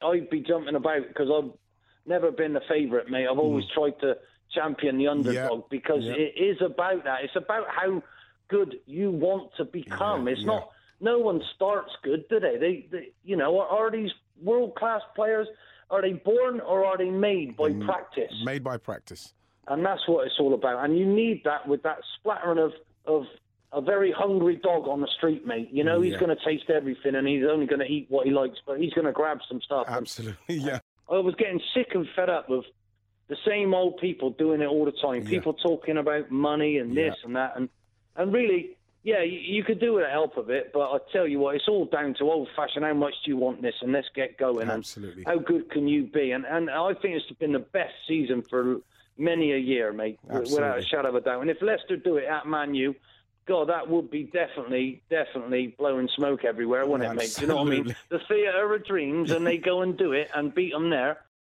I'd be jumping about because I've never been the favourite, mate. I've always tried to champion the underdog because it is about that. It's about how good you want to become. It's not. No one starts good, do they? They are these world-class players? Are they born or are they made by practice? Made by practice. And that's what it's all about. And you need that with that splattering of a very hungry dog on the street, mate. You know, he's going to taste everything and he's only going to eat what he likes, but he's going to grab some stuff. Absolutely, yeah. I was getting sick and fed up with the same old people doing it all the time. People talking about money and this and that. And really, you could do with the help of it, but I tell you what, it's all down to old-fashioned. How much do you want this? And let's get going. Absolutely. And how good can you be? And I think it's been the best season for many a year, mate, without a shadow of a doubt. And if Leicester do it at Man U, God, that would be definitely blowing smoke everywhere, wouldn't it, mate? Do you know what I mean? The theatre of dreams, and they go and do it and beat them there.